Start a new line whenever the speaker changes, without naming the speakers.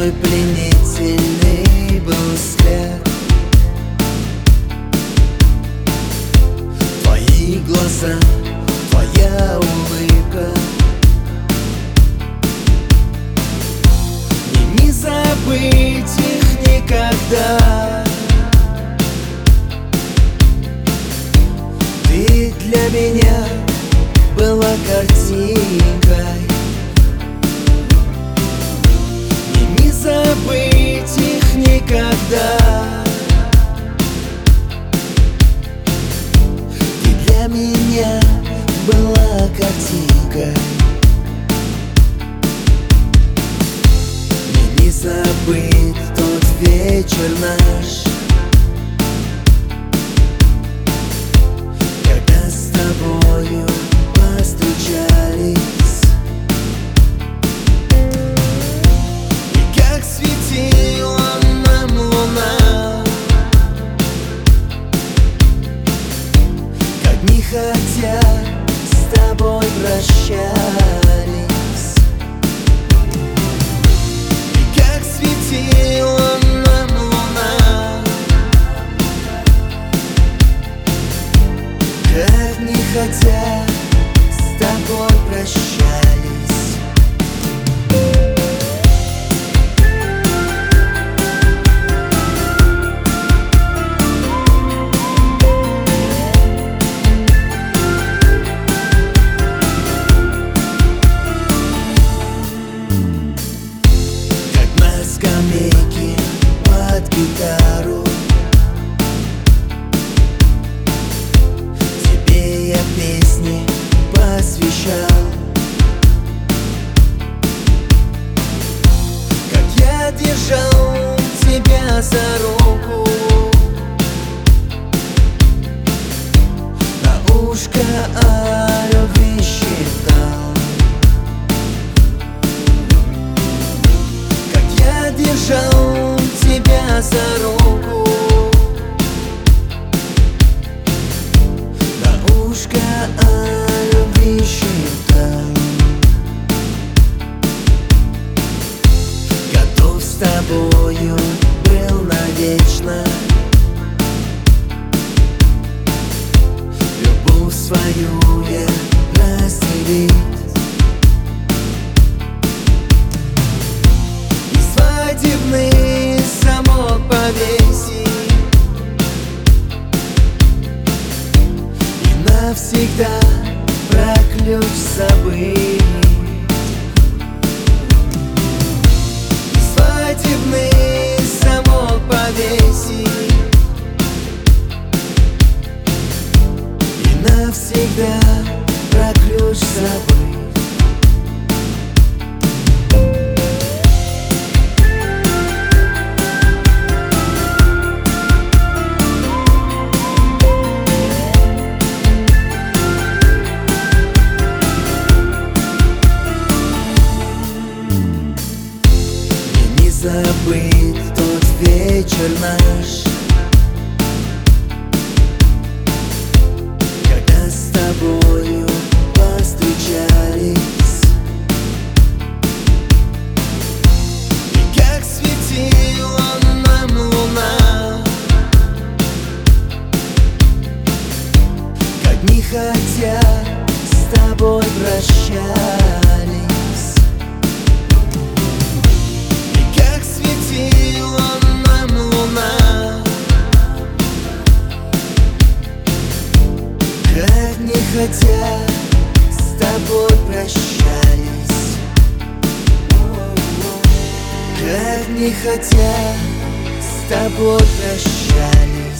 Твой пленительный был взгляд, твои глаза, твоя улыбка. Мне не забыть их никогда. Ты для меня была картинкой. Мне не забыть их никогда. Ты для меня была картинкой. Мне не забыть тот вечер наш, когда с тобою постучались. И как светила нам луна, как не хотя с тобой прощались. И как светила нам луна, как не хотя с тобой прощались. Как на скамейке под гитару тебе я песни посвящал. Как я держал тебя за руку, на ушко о любви считал. Как я держал тебя за руку, на ушко о любви считал. Готов с тобою был навечно, любовь свою я разделить. И свадебный замок повесить, и навсегда про ключ забыть. И свадебный замок повесить, и навсегда про ключ забыть. Не забыть тот вечер наш, когда с тобою постучались. И как светила нам луна, как не хотя с тобой прощались. Светила нам луна, как не хотя с тобой прощались. Как не хотя с тобой прощались.